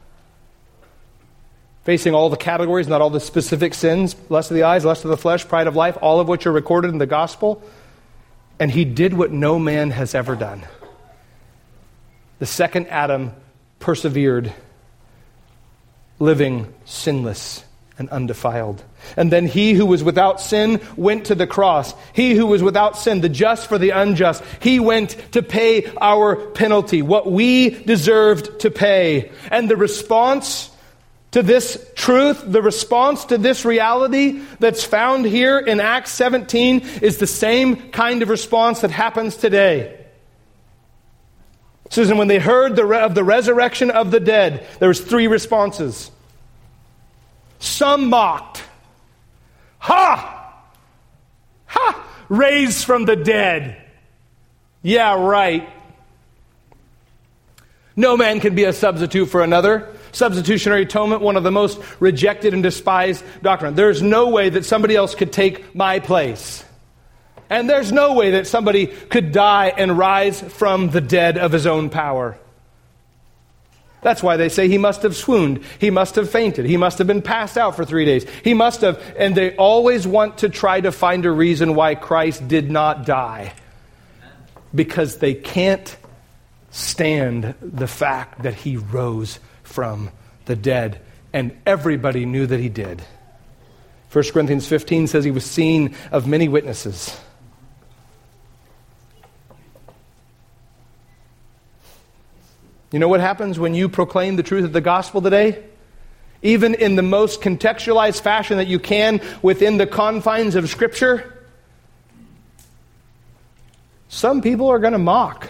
Facing all the categories, not all the specific sins, lust of the eyes, lust of the flesh, pride of life, all of which are recorded in the gospel. And he did what no man has ever done. The second Adam persevered, living sinless and undefiled. And then he who was without sin went to the cross. He who was without sin, the just for the unjust, he went to pay our penalty, what we deserved to pay. And the response to this truth, the response to this reality that's found here in Acts seventeen is the same kind of response that happens today. It says, and when they heard the re- of the resurrection of the dead, there was three responses. Some mocked. Ha! Ha! Raised from the dead. Yeah, right. No man can be a substitute for another. Substitutionary atonement, one of the most rejected and despised doctrine. There's no way that somebody else could take my place. And there's no way that somebody could die and rise from the dead of his own power. That's why they say he must have swooned. He must have fainted. He must have been passed out for three days. He must have, and they always want to try to find a reason why Christ did not die. Because they can't stand the fact that he rose from the dead. And everybody knew that he did. First Corinthians fifteen says he was seen of many witnesses. You know what happens when you proclaim the truth of the gospel today? Even in the most contextualized fashion that you can within the confines of Scripture, some people are going to mock.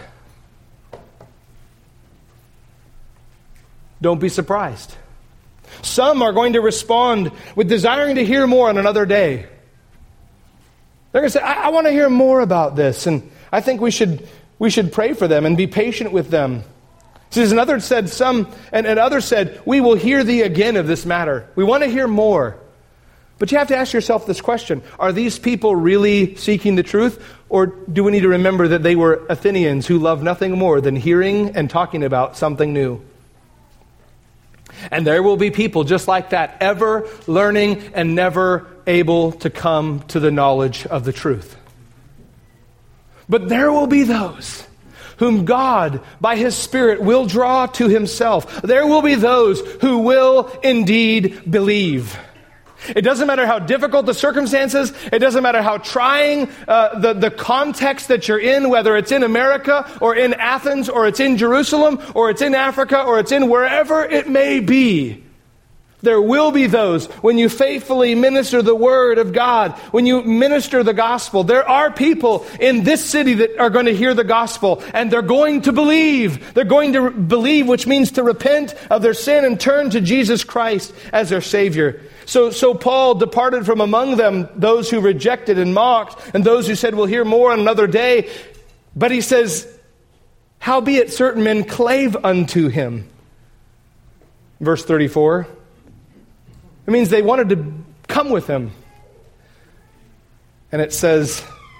Don't be surprised. Some are going to respond with desiring to hear more on another day. They're going to say, I, I want to hear more about this, and I think we should we should pray for them and be patient with them. Says another said some, and, and others said, we will hear thee again of this matter. We want to hear more. But you have to ask yourself this question. Are these people really seeking the truth? Or do we need to remember that they were Athenians who loved nothing more than hearing and talking about something new? And there will be people just like that, ever learning and never able to come to the knowledge of the truth. But there will be those whom God, by His Spirit, will draw to Himself. There will be those who will indeed believe. It doesn't matter how difficult the circumstances. It doesn't matter how trying uh, the, the context that you're in, whether it's in America or in Athens or it's in Jerusalem or it's in Africa or it's in wherever it may be. There will be those, when you faithfully minister the Word of God, when you minister the gospel, there are people in this city that are going to hear the gospel and they're going to believe. They're going to believe, which means to repent of their sin and turn to Jesus Christ as their Savior. So, so Paul departed from among them those who rejected and mocked and those who said, we'll hear more on another day. But he says, howbeit certain men clave unto him. Verse thirty-four. It means they wanted to come with him. And it says,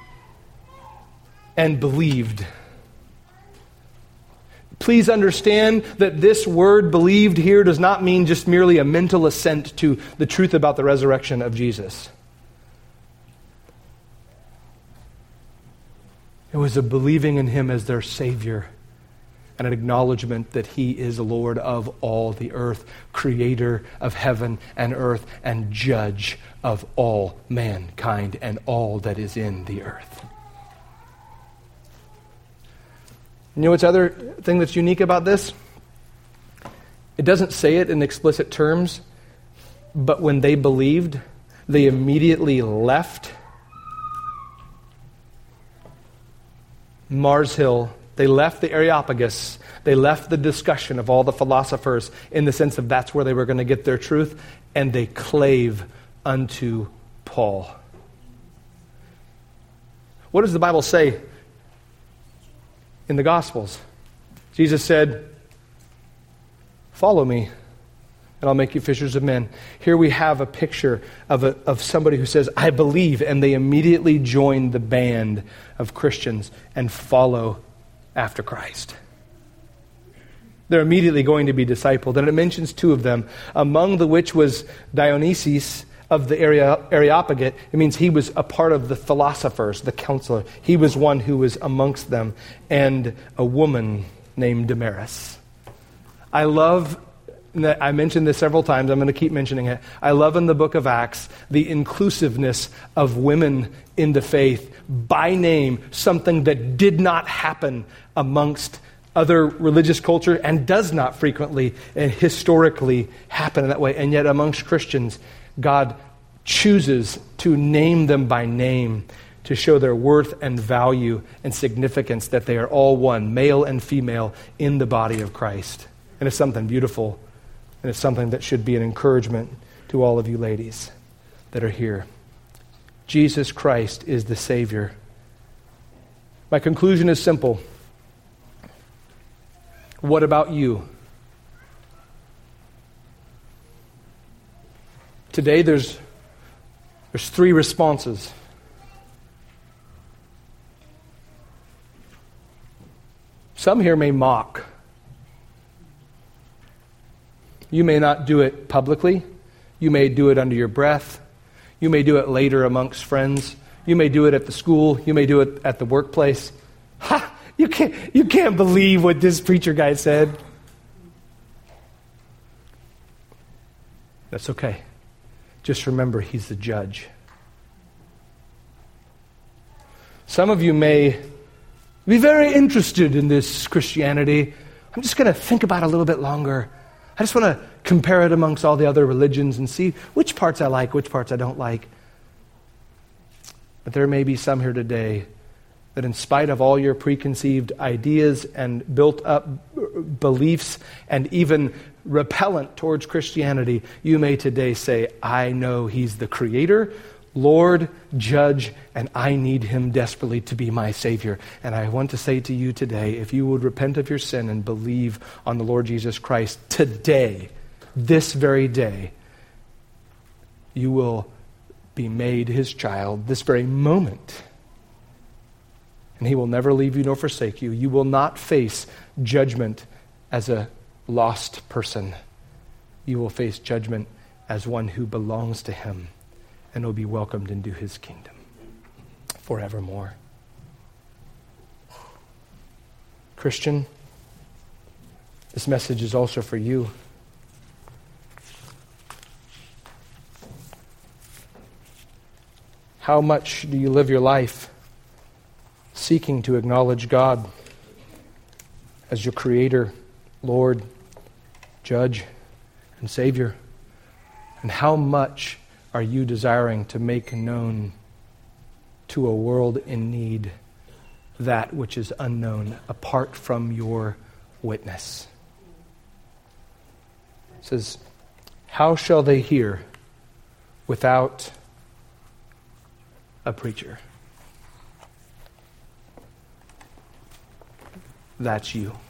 and believed. Please understand that this word believed here does not mean just merely a mental assent to the truth about the resurrection of Jesus. It was a believing in Him as their Savior and an acknowledgement that He is Lord of all the earth, creator of heaven and earth, and judge of all mankind and all that is in the earth. You know what's other thing that's unique about this? It doesn't say it in explicit terms, but when they believed, they immediately left Mars Hill. They left the Areopagus. They left the discussion of all the philosophers in the sense of that's where they were going to get their truth, and they clave unto Paul. What does the Bible say in the Gospels? Jesus said, follow me, and I'll make you fishers of men. Here we have a picture of, a, of somebody who says, I believe, and they immediately join the band of Christians and follow after Christ. They're immediately going to be discipled. And it mentions two of them, among the which was Dionysius of the Areopagite. It means he was a part of the philosophers, the counselor. He was one who was amongst them. And a woman named Damaris. I love, I mentioned this several times, I'm going to keep mentioning it. I love in the book of Acts the inclusiveness of women in the faith by name, something that did not happen amongst other religious culture and does not frequently and historically happen in that way. And yet amongst Christians, God chooses to name them by name to show their worth and value and significance, that they are all one, male and female, in the body of Christ. And it's something beautiful, and it's something that should be an encouragement to all of you ladies that are here. Jesus Christ is the Savior. My conclusion is simple. What about you? Today there's there's three responses. Some here may mock. You may not do it publicly. You may do it under your breath. You may do it later amongst friends. You may do it at the school. You may do it at the workplace. Ha! You can't, you can't believe what this preacher guy said. That's okay. Just remember, he's the judge. Some of you may be very interested in this Christianity. I'm just going to think about it a little bit longer. I just want to compare it amongst all the other religions and see which parts I like, which parts I don't like. But there may be some here today that in spite of all your preconceived ideas and built up beliefs and even repellent towards Christianity, you may today say, I know he's the creator, Lord, judge, and I need him desperately to be my Savior. And I want to say to you today, if you would repent of your sin and believe on the Lord Jesus Christ today, this very day, you will be made his child this very moment. And he will never leave you nor forsake you. You will not face judgment as a lost person. You will face judgment as one who belongs to him and will be welcomed into his kingdom forevermore. Christian, this message is also for you. How much do you live your life seeking to acknowledge God as your Creator, Lord, Judge, and Savior? And how much are you desiring to make known to a world in need that which is unknown apart from your witness? It says, how shall they hear without a preacher? That's you.